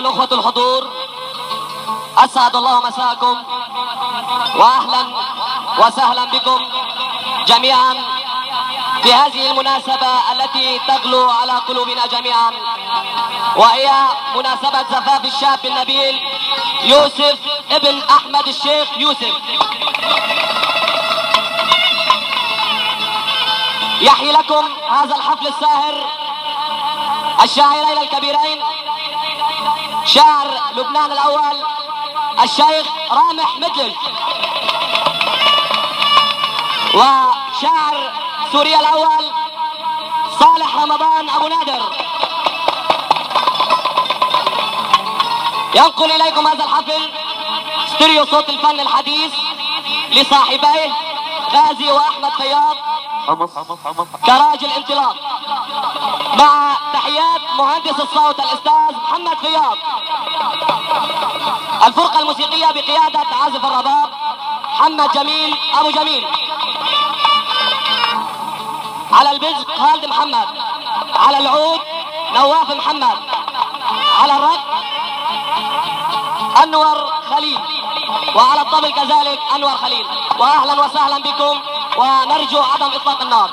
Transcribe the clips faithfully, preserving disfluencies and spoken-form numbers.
الأخوة الحضور، أسعد الله مساءكم وأهلا وسهلا بكم جميعا في هذه المناسبة التي تغلو على قلوبنا جميعا، وهي مناسبة زفاف الشاب النبيل يوسف ابن أحمد الشيخ يوسف. يحيي لكم هذا الحفل الساهر الشاعرين الكبيرين، شاعر لبنان الأول الشيخ رامح مدلل، وشاعر سوريا الأول صالح رمضان أبو نادر. ينقل إليكم هذا الحفل ستيريو صوت الفن الحديث لصاحبيه غازي وأحمد فياض كراجل انطلاق، مع تحيات مهندس الصوت الأستاذ محمد فياض. الفرقة الموسيقية بقيادة عازف الرباب محمد جميل أبو جميل، على البزق خالد محمد، على العود نواف محمد، على الرق أنور خليل، وعلى الطبل كذلك أنور خليل. وأهلا وسهلا بكم، ونرجو عدم إطلاق النار.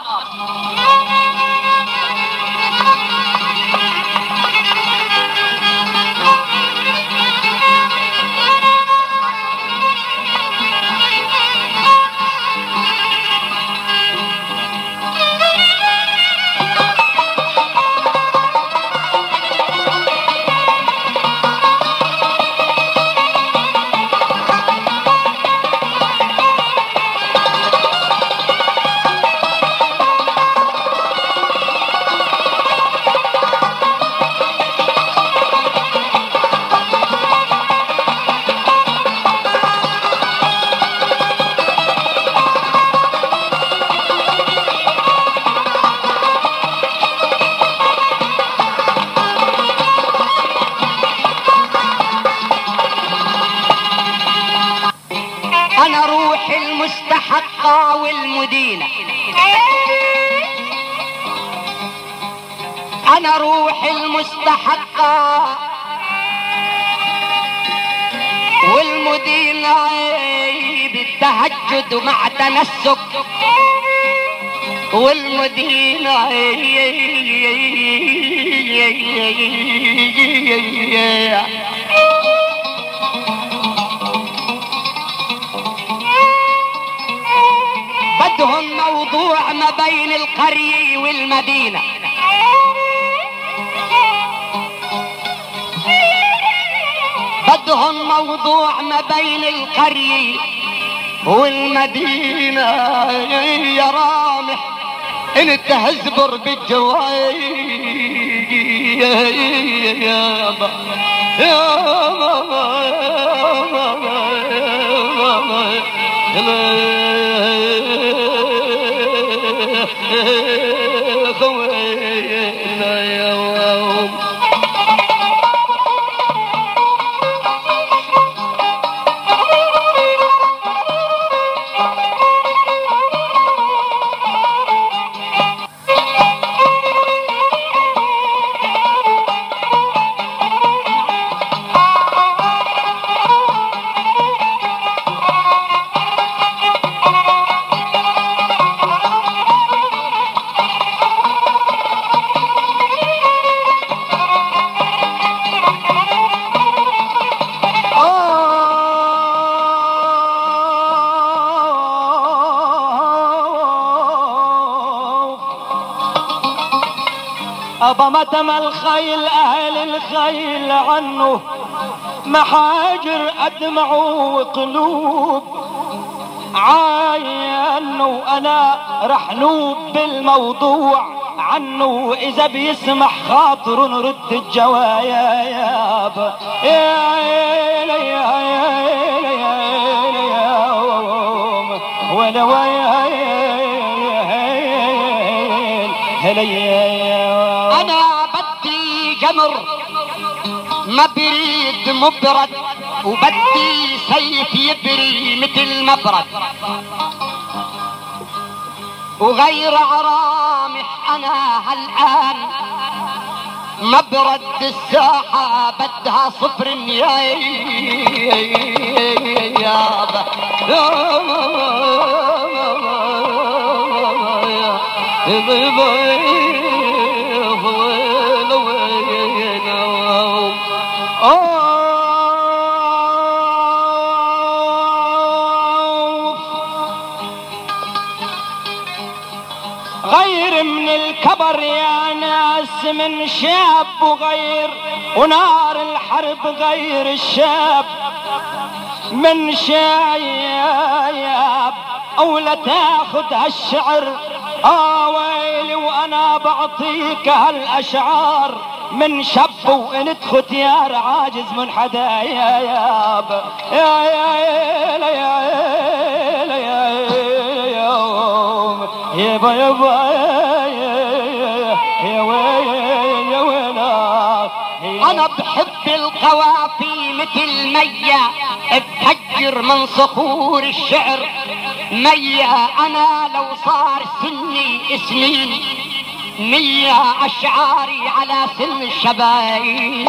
أنا روحي المستحقة والمدينة، أنا روحي المستحقة والمدينة بالتهجد مع تنسك، والمدينة بدهم موضوع ما بين القرية والمدينة، بدهم موضوع ما بين القرية والمدينة. يا رامح انت هزبر بالجواي يا با يا ماما يا خوينا يا يوم. أبا متم الخيل أهل الخيل عنه محاجر أدمع وقلوب عاينه، وأنا رح نوب بالموضوع عنه إذا بيسمح خاطر نرد الجوايا يابا يا يا يا ولا ويا أنا بدي جمر ما بريد مبرد، وبدي سيف يبري مثل مبرد، وغير عرامح أنا هالآن مبرد الساحة بدها صفر يا يابا غير من الكبر يا ناس من شاب وغير، ونار الحرب غير الشاب من شايب، أولا تاخد هالشعر آه ويلي وأنا بعطيك هالأشعار من شب وإن ختيار عاجز من حدا يا يابا يا يا يا يا يا يابا يابا يا وين يا وين. انا بحب القوافي مثل مية بفجر من صخور الشعر مية. انا لو صار سني سنين مية اشعاري على سن الشباب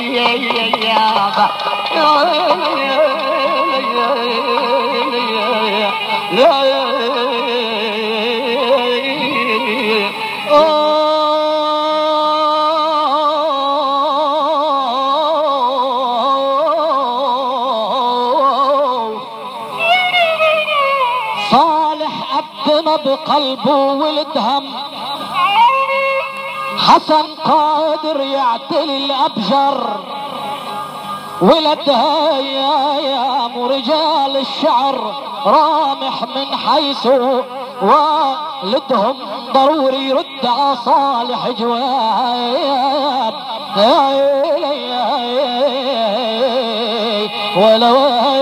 صالح أبنا بقلبه ولدهم، حسن قادر يعتلي الأبجر، ولدها يا يا رجال الشعر رامح من حيث والدهم ضروري يرد على صالح جواب ولو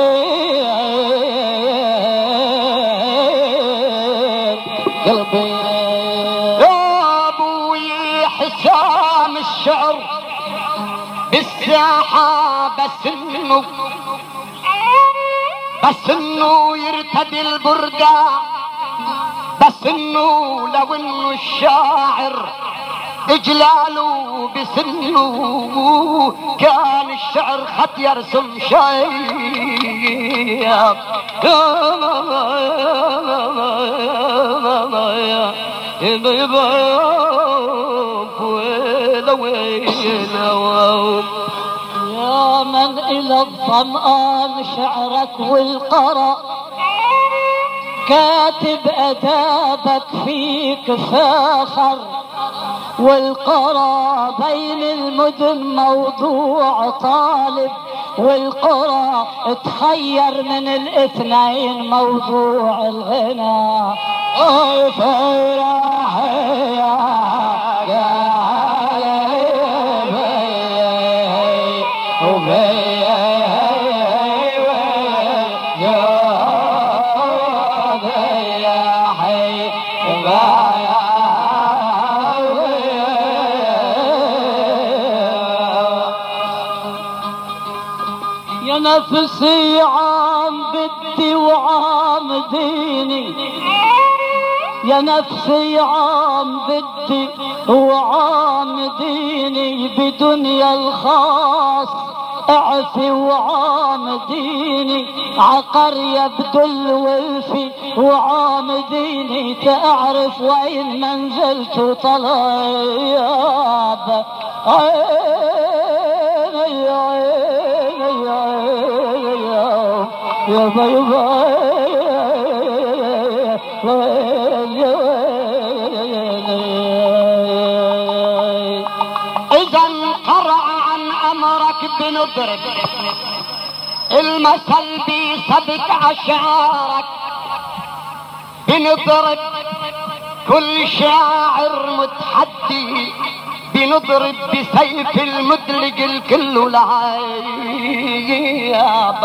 قلبي يا ابوي حسام الشعر بالساحة بس انه بس انه يرتدي البردة، بس انه لو انه الشاعر اجلاله بسنه كان الشعر خط يرسم شيء. يا من إلى الظمآن شعرك والقرى، كاتب أدابك فيك فاخر، والقرى بين المدن موضوع طالب، والقرى تخير من الاثنين موضوع الغنى. أوه فرح يا نفسي عام بدي وعام ديني، يا نفسي عام بدي وعام ديني، بدنيا الخاص اعفي وعام ديني، عقرية بدل والفي وعام ديني، تعرف وين منزلت وطلاب يا بيضا اذا انقرع عن امرك بنضرب المثل بسبك اشعارك، بنضرب كل شاعر متحدي، بنضرب بسيف المدلج الكل لعيب.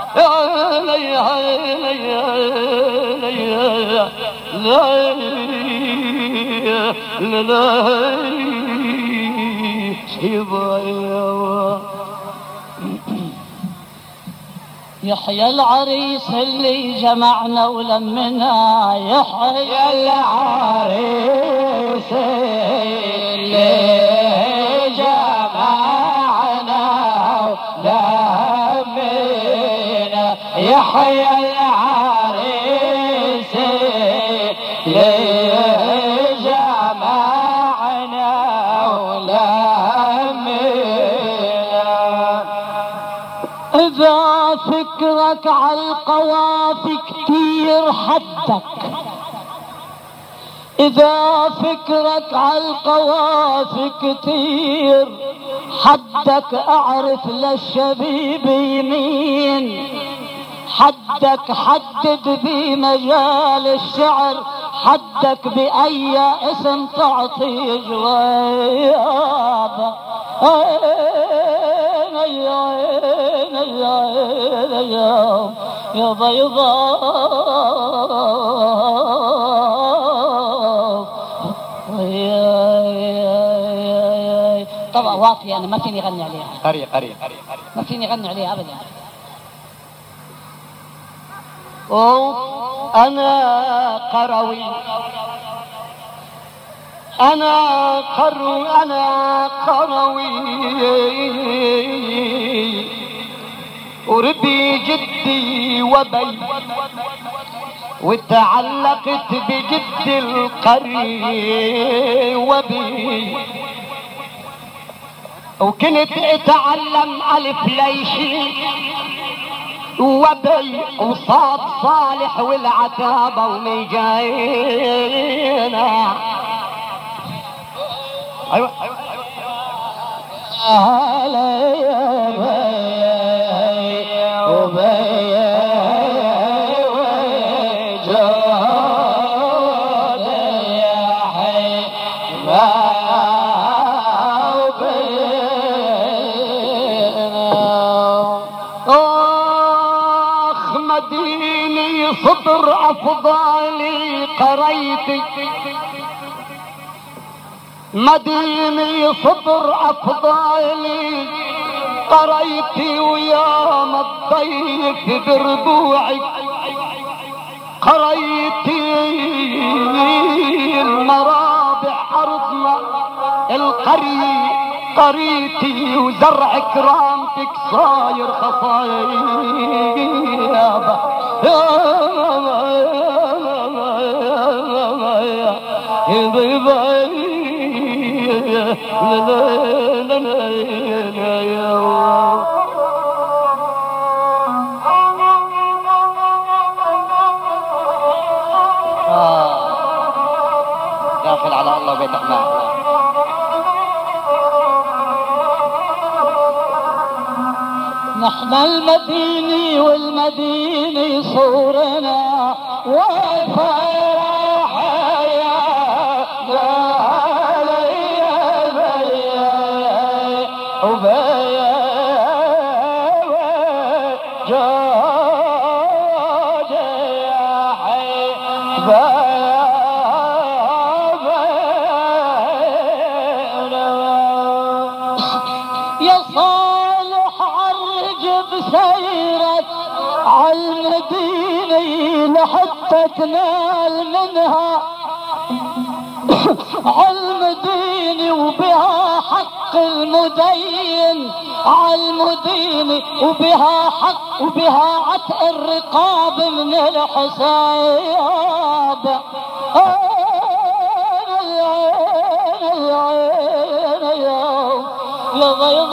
يحيى العريس اللي جمعنا ولمنا، يحيى العريس اللي جمعنا يحيى العريس لجمعنا ولمنا. إذا فكرك عالقوافي كتير حدك، إذا فكرك عالقوافي كتير حدك، أعرف للشبيب يمين حدك، حدد بمجال الشعر حدك، بأي اسم تعطي جواب. يا بيضاء طبعا واطية، أنا ما فيني أغني عليها. قرية قرية ما فيني أغني عليها أبدا. أنا قروي أنا قروي أنا قروي وربي جدي وبي، وتعلقت بجد القري وبي، وكنت اتعلم الف ليشي وبي، وصاد صالح والعتابة ومجاينا. ايوه ايوه صدر أفضالي قريتي، مديني صدر أفضالي قريتي، ويا الضيف بربوعي قريتي، المرابع أرضنا القري قريتي، وزرع كرامتك صاير خصايابة. داخل على الله بيت أحمد. نحن المديني والمديني صورنا وفرح يا وبيا جاد يا حبايا يا صالح عرج بسيرك عالمدينة لحتى تنال منها عالمدينة، وبها حق المدين عالمدينة، وبها حق وبها عتق الرقاب من الحساب. يا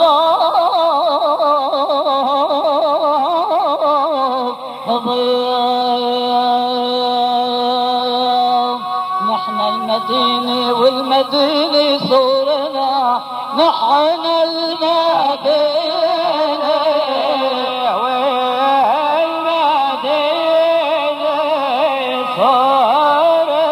بيضاء نحن المدينة والمدينة صورنا، نحن المدينة والمدينة صورنا.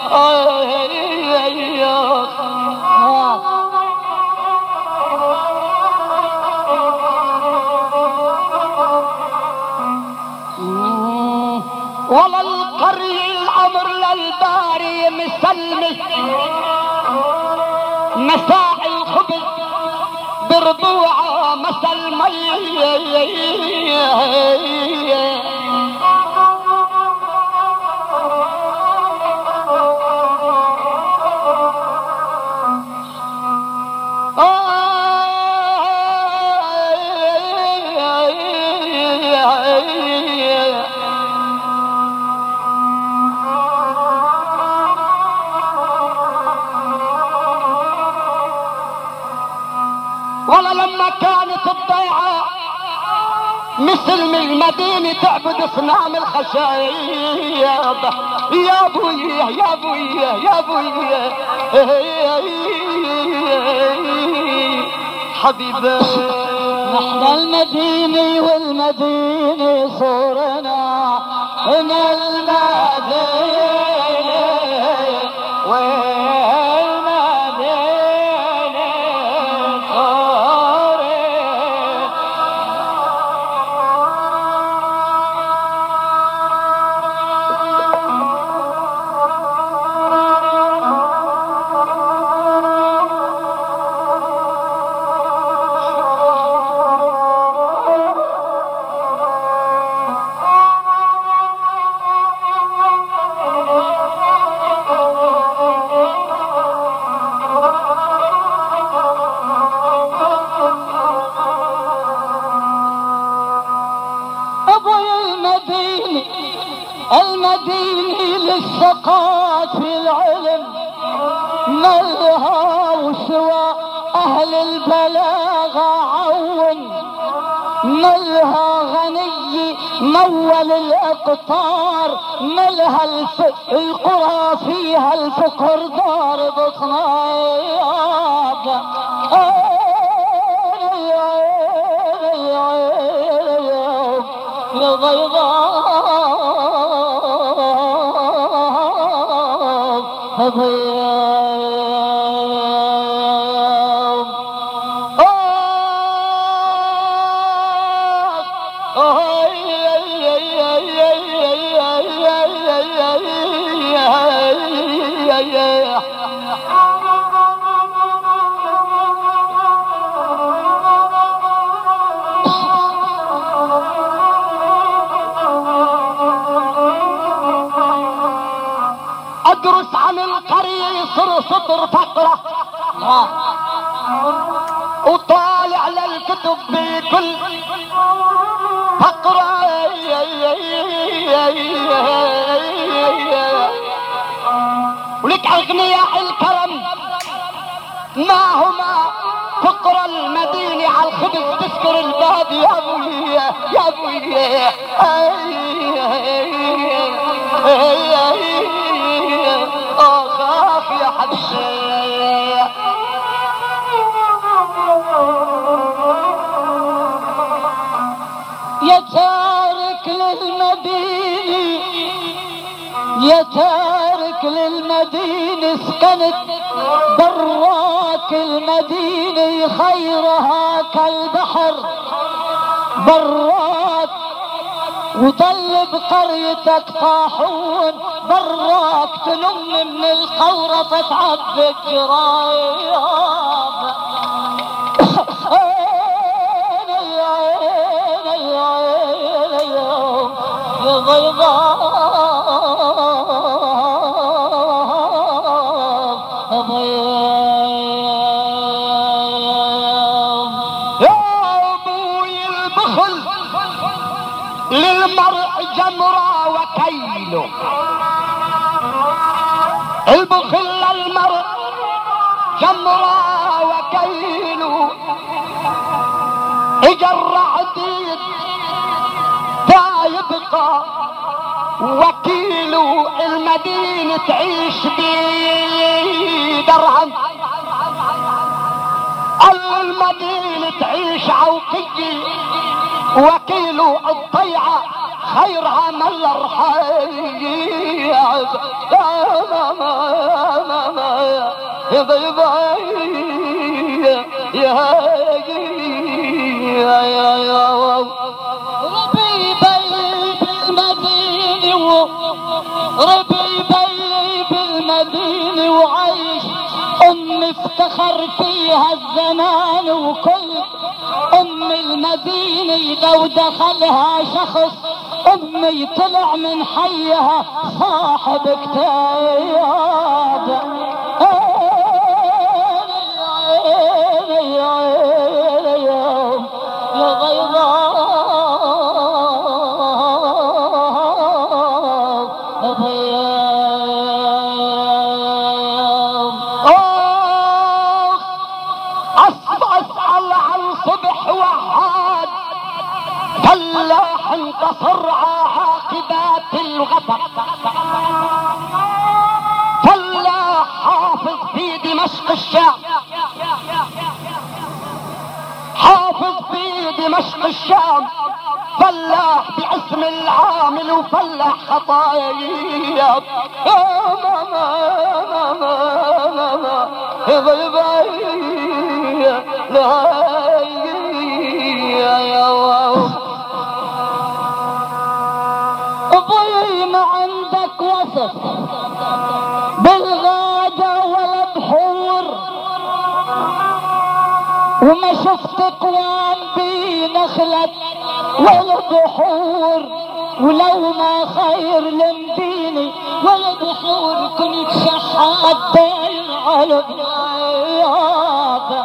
ولا القري الامر للباري مسلمي مساء الخبز بربوعه مسل مي ولا لما كانت الضيعة مثل من المدينة تعبد اصنام الخشايب يا ابويا يا ابويا يا ابويا حبيبي نحن المدينة والمدينة صورنا من المدينة المدينة للثقافة العلم ملها وسوى أهل البلاغة عون ملها غني مول الأقطار ملها الف... القرى فيها الفقر ضارب صناياب يا بيضاء ادرس عن القرية يصير صدر فقرة وطالع للكتب بكل فقرة ولك اغنياء الكرم ما هما فقر المدينة على الخبز تذكر الباب يا ابويا يا ابويا اخاف يا حبيبي يا تارك للمدينة يا تارك للمدينة سكنت براك المدينة خيرها كالبحر براك وضل بقريتك طاحون براك تلم من القورة فتعبي الجرايب يا بيضاء يا ابوي البخل للمرء جمرة وكيله البخل للمرء جمرة وكيله اجرع ديد تا يبقى وكيله المدينة تعيش بدرهم المدينة تعيش عوقية وكيله الضيعة خير عمل الرحيب يا ماما يا ماما يا بيبي يا يا يا يا ربيبي بالمدينة ربيبي بالمدينة وعيش أمي افتخر فيها الزمان وكل أم المدينة لو دخلها شخص أمي طلع من حيها صاحب كتاب يا بيضاء اسأل عن صبح وحاد فلاح انتصر عاقبات الغفر فلاح حافظ في دمشق الشام حافظ في دمشق الشام فلاح باسم العامل وفلاح خطايا يا ماما يا ماما يا بيبي لا يا يا ابوي ما عندك وصف بالغادة ولا بحور وما شفت قوام بنخلة ولا بحور ولو ما خير لمديني ولا بحور كنت شحات داير على بيابة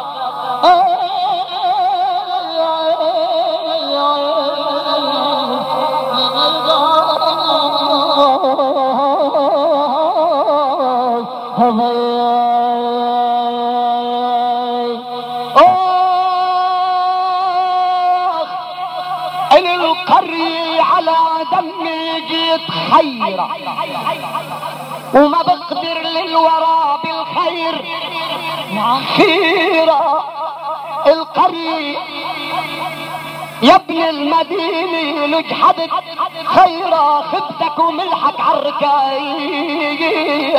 ان القرية على دمي جيت خيرة وما بقدر للورى بالخير خيرة القرية يا ابن المدينة لجحدك خيرة خبزك وملحك عالركاية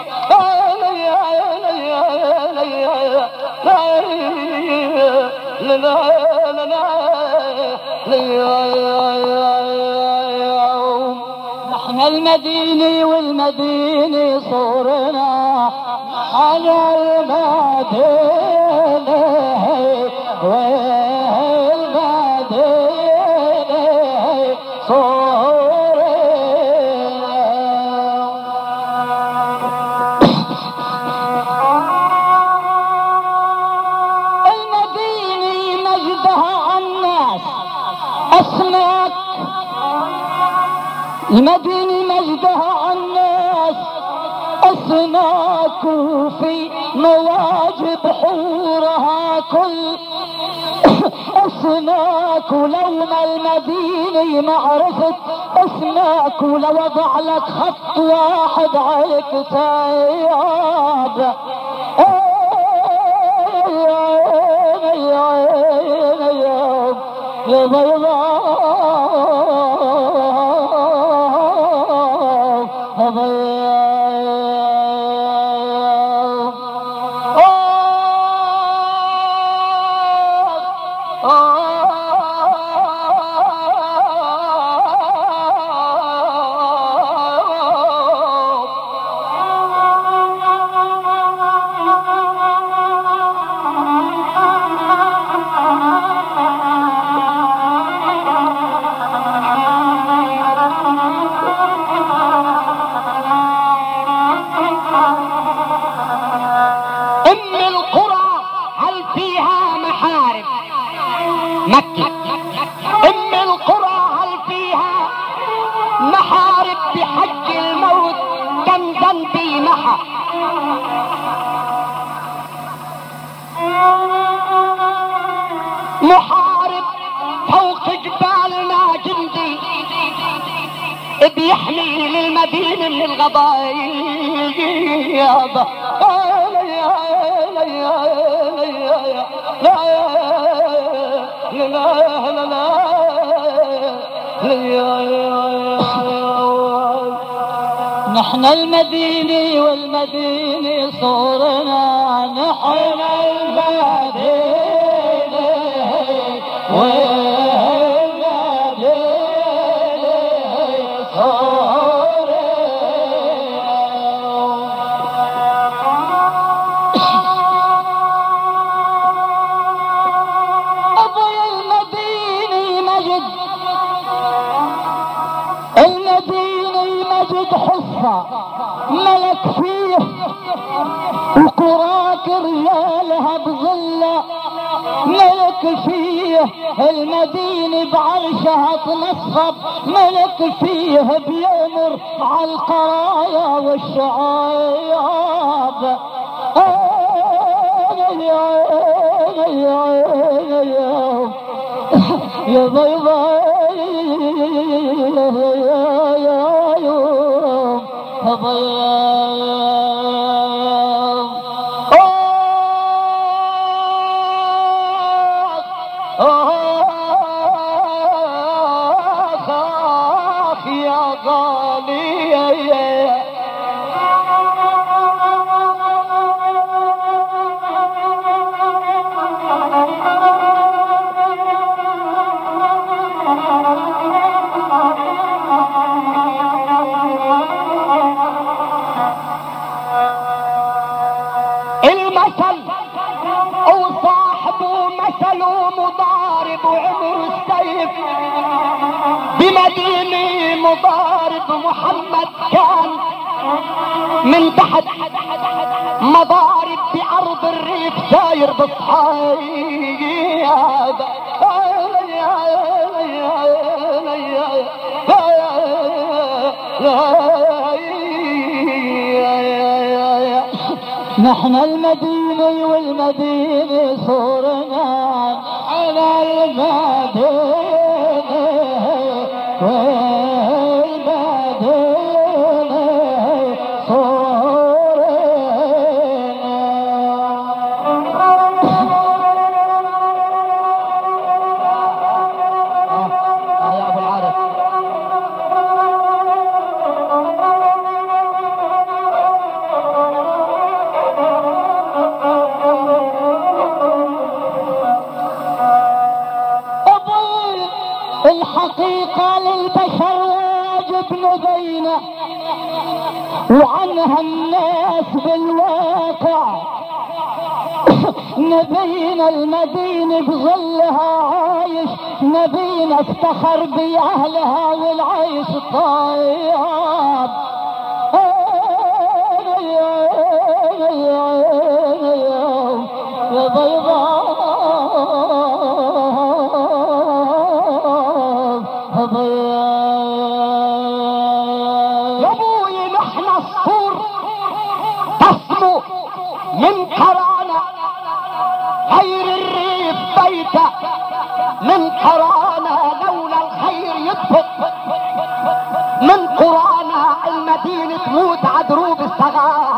نحن المدينة والمدينة صورنا على المدينة والمدينة صورنا المدينة مجدها عالناس أسماك المدينة مجدها عالناس أسماك وفي مواجب حورها كل أسماك ولو ما المدينة معرفة أسماك ولو وضع لك خط واحد على كتاب يا بيضاء ام القرى هل فيها محارم مكة ام القرى هل فيها محارب بحج الموت كم ذنبي محى محارب فوق جبالنا جندي بيحمي للمدينة من الغضايب نحن المدينة والمدينة صورنا، نحن المدينة والمدينة صورنا. أبو المدينة مجد، المدينة مجد حصة ملك فيه، وقراك رجالها بظلة ملك فيه. المدينة بعرشها تنصب ملك فيه، بيمر على القرايا والشعاب. يا ضيضاء يا غالي. المثل او صاحبه مثله مضارب وعمر السيف بمدينة مضارب. محمد كان من تحت مضارب بأرض الريف ساير بالصحياب. نحن المدينة والمدينة صورنا، على المدينة والمدينة صورنا. يا ابو العارف الحقيقة للبشر واجب نبينا، وعنها الناس بالواقع نبينا. المدينة بظلها عايش، نبينا افتخر بأهلها والعيش طيب. يا بيضاء يا ابوي نحن الصور تسمو من كرانا، خير الريف بيته من كرانا، لولا الخير يدفق من قرانا. المدينة تموت عدروب الصغار.